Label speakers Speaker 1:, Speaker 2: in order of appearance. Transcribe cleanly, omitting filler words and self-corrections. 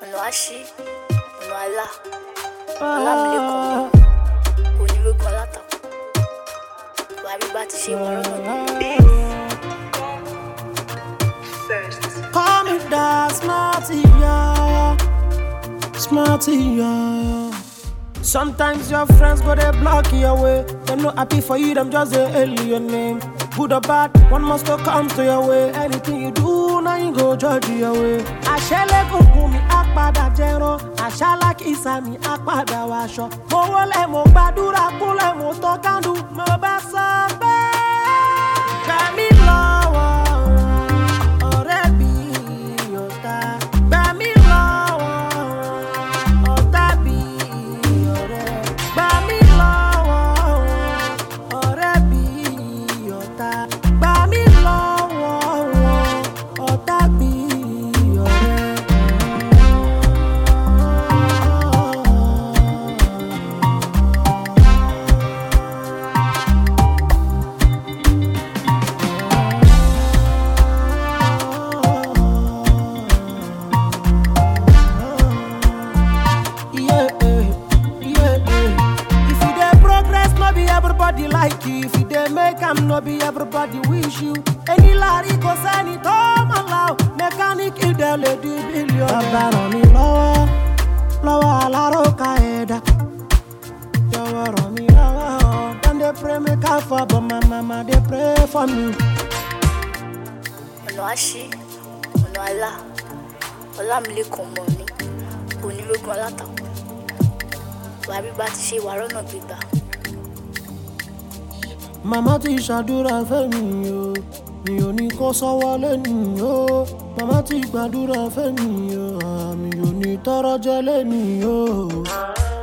Speaker 1: ọ̀nà àṣì ọ̀nà àlà ọlámilẹ́kan onírógun alátakò wàá bá ti ṣe wà lọ́nà mi.
Speaker 2: Call me that smarty, yeah. Sometimes your friends go they block your way. They're not happy for you, them just a alien name. Good or bad, one must go come to your way. Anything you do, now you go judge your way. Ashele kukumi akpada jero, ashala kisami akpada washo. Mo wole mo gbadura kule mo to kandu mo basabe. Kami lowo, ọ̀rẹ́ bí ọ̀tá. Kami lowo, ọ̀tá bí ọ̀rẹ́. Kami lowo, ọ̀rẹ́ bí ọ̀tá. Kami lowo, ọ̀tá bí ọ̀rẹ́. If you dey progress, no be everybody like you. If you dey make am, no be everybody wish you. Any lari kò sẹ́ni tó máa la o. Mechanic ìdẹ lè di bílíọ̀nù. Bàbá ràn mí lọ́wọ́ aláròkà ẹ̀dá. Jọ̀wọ́ ràn mí lọ́wọ́. Dem dey pray make I fall, but my mama dey pray for me.
Speaker 1: ọ̀nà àṣì ọ̀nà àlà ọlámilẹ́kan mọ̀ ní onírógun alátakò wàá bá ti ṣe wà lọ́nà gbígbà.
Speaker 2: Màmá ti ṣàdúrà fẹ́mi o, mi ò ní kó sọ́wọ́ lẹ́nu o. Màmá ti gbàdúrà fẹ́mi o, mi ò ní tọrọ jẹ lẹ́nu o.